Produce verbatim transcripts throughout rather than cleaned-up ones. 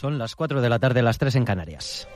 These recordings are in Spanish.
Son las cuatro de la tarde, las tres en Canarias.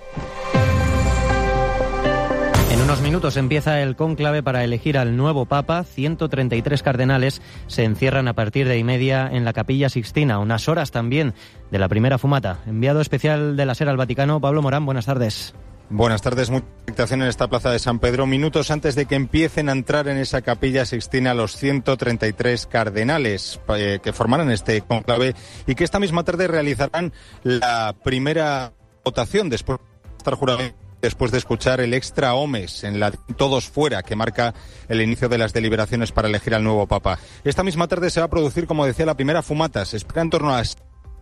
En unos minutos empieza el cónclave para elegir al nuevo Papa. ciento treinta y tres cardenales se encierran a partir de y media en la Capilla Sixtina, unas horas también de la primera fumata. Enviado especial de la SER al Vaticano, Pablo Morán, buenas tardes. Buenas tardes, mucha expectación en esta plaza de San Pedro, minutos antes de que empiecen a entrar en esa Capilla Sixtina los ciento treinta y tres cardenales eh, que formarán este cónclave y que esta misma tarde realizarán la primera votación después de estar jurado. Después de escuchar el extra omes en la Todos Fuera, que marca el inicio de las deliberaciones para elegir al nuevo Papa. Esta misma tarde se va a producir, como decía, la primera fumata. Se espera en torno a las...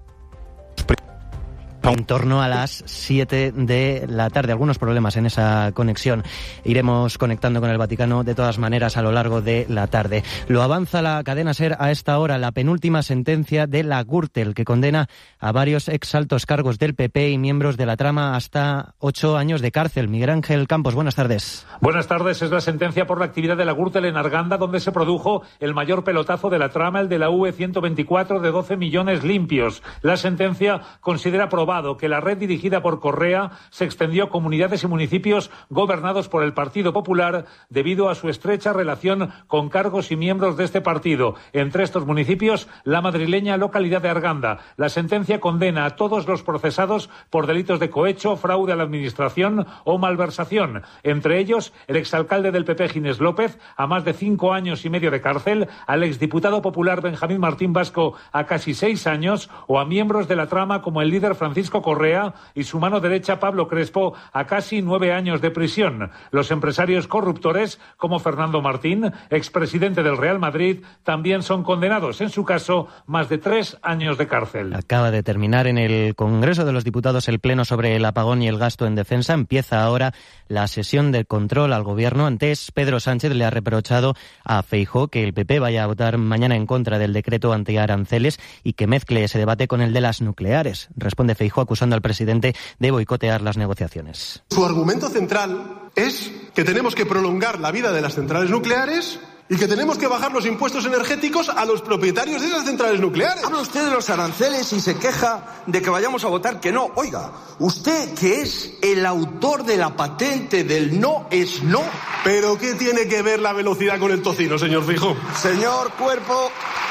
En torno a las siete de la tarde. Algunos problemas en esa conexión. Iremos conectando con el Vaticano de todas maneras a lo largo de la tarde. Lo avanza la cadena SER a esta hora, la penúltima sentencia de la Gürtel, que condena a varios ex altos cargos del P P y miembros de la trama hasta ocho años de cárcel. Miguel Ángel Campos, buenas tardes. Buenas tardes. Es la sentencia por la actividad de la Gürtel en Arganda, donde se produjo el mayor pelotazo de la trama, el de la U E ciento veinticuatro de doce millones limpios. La sentencia considera probado que la red dirigida por Correa se extendió a comunidades y municipios gobernados por el Partido Popular debido a su estrecha relación con cargos y miembros de este partido. Entre estos municipios, la madrileña localidad de Arganda. La sentencia condena a todos los procesados por delitos de cohecho, fraude a la administración o malversación. Entre ellos, el exalcalde del P P, Ginés López, a más de cinco años y medio de cárcel, al exdiputado popular Benjamín Martín Vasco a casi seis años o a miembros de la trama como el líder Francisco Correa y su mano derecha Pablo Crespo a casi nueve años de prisión. Los empresarios corruptores como Fernando Martín, expresidente del Real Madrid, también son condenados, en su caso, más de tres años de cárcel. Acaba de terminar en el Congreso de los Diputados el pleno sobre el apagón y el gasto en defensa. Empieza ahora la sesión de control al gobierno. Antes, Pedro Sánchez le ha reprochado a Feijóo que el P P vaya a votar mañana en contra del decreto antiaranceles y que mezcle ese debate con el de las nucleares. Responde Feijóo acusando al presidente de boicotear las negociaciones. Su argumento central es que tenemos que prolongar la vida de las centrales nucleares y que tenemos que bajar los impuestos energéticos a los propietarios de esas centrales nucleares. Habla usted de los aranceles y se queja de que vayamos a votar que no. Oiga, usted que es el autor de la patente del no es no. ¿Pero qué tiene que ver la velocidad con el tocino, señor Feijóo? Señor Cuerpo,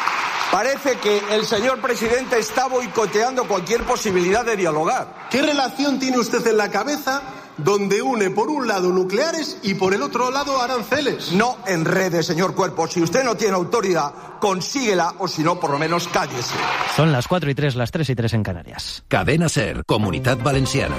parece que el señor presidente está boicoteando cualquier posibilidad de dialogar. ¿Qué relación tiene usted en la cabeza donde une por un lado nucleares y por el otro lado aranceles? No enrede, señor Cuerpo. Si usted no tiene autoridad, consíguela, o si no, por lo menos cállese. Son las cuatro y tres, las tres y tres en Canarias. Cadena SER, Comunitat Valenciana.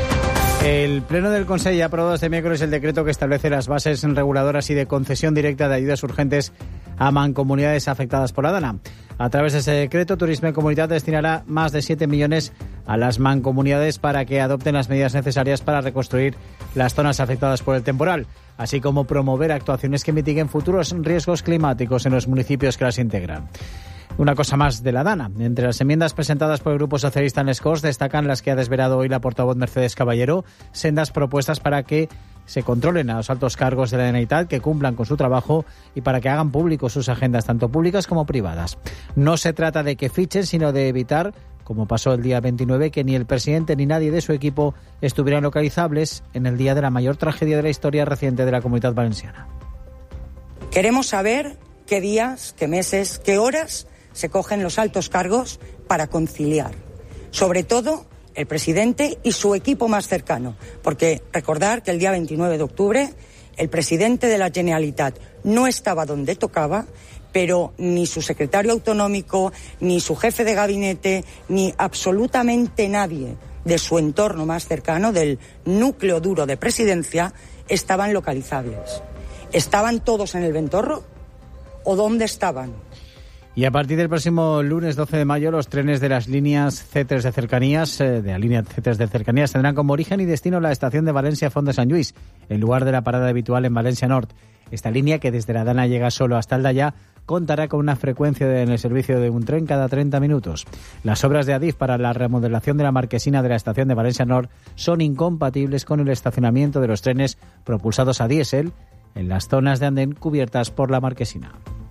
El Pleno del Consejo ha aprobado este miércoles el decreto que establece las bases reguladoras y de concesión directa de ayudas urgentes a mancomunidades afectadas por la DANA. A través de ese decreto, Turisme y Comunitat destinará más de siete millones a las mancomunidades para que adopten las medidas necesarias para reconstruir las zonas afectadas por el temporal, así como promover actuaciones que mitiguen futuros riesgos climáticos en los municipios que las integran. Una cosa más de la DANA. Entre las enmiendas presentadas por el Grupo Socialista en les Corts destacan las que ha desvelado hoy la portavoz Mercedes Caballero, sendas propuestas para que se controlen a los altos cargos de la Generalitat, que cumplan con su trabajo y para que hagan públicos sus agendas, tanto públicas como privadas. No se trata de que fichen, sino de evitar, como pasó el día veintinueve, que ni el presidente ni nadie de su equipo estuvieran localizables en el día de la mayor tragedia de la historia reciente de la Comunidad Valenciana. Queremos saber qué días, qué meses, qué horas se cogen los altos cargos para conciliar. Sobre todo el presidente y su equipo más cercano, porque recordar que el día veintinueve de octubre el presidente de la Generalitat no estaba donde tocaba, pero ni su secretario autonómico, ni su jefe de gabinete, ni absolutamente nadie de su entorno más cercano, del núcleo duro de presidencia, estaban localizables. ¿Estaban todos en el Ventorro? ¿O dónde estaban? Y a partir del próximo lunes doce de mayo, los trenes de las líneas C tres de cercanías, eh, de la línea C tres de cercanías, tendrán como origen y destino la estación de Valencia Font de Sant Lluís, en lugar de la parada habitual en Valencia Nord. Esta línea, que desde la Dana llega solo hasta Aldaya, contará con una frecuencia de, en el servicio de un tren cada treinta minutos. Las obras de Adif para la remodelación de la marquesina de la estación de Valencia Nord son incompatibles con el estacionamiento de los trenes propulsados a diésel en las zonas de andén cubiertas por la marquesina.